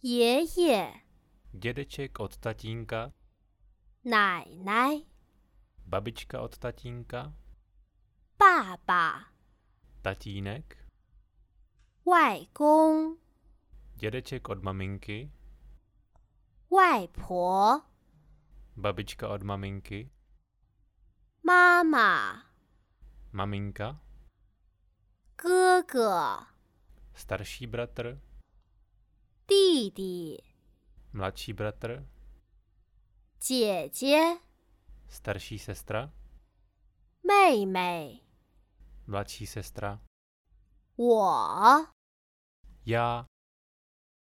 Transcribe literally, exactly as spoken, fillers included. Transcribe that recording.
爷爷、 dědeček od tatínka, 奶奶、 babička od tatínka, 爸爸、 tatínek, 外公、 dědeček od maminky, 外婆、 babička od maminky, 妈妈、 maminka, 哥哥、 starší bratr, 弟弟、 mladší bratr, 姐姐、 starší sestra, 妹妹、 mladší sestra, 我、 já,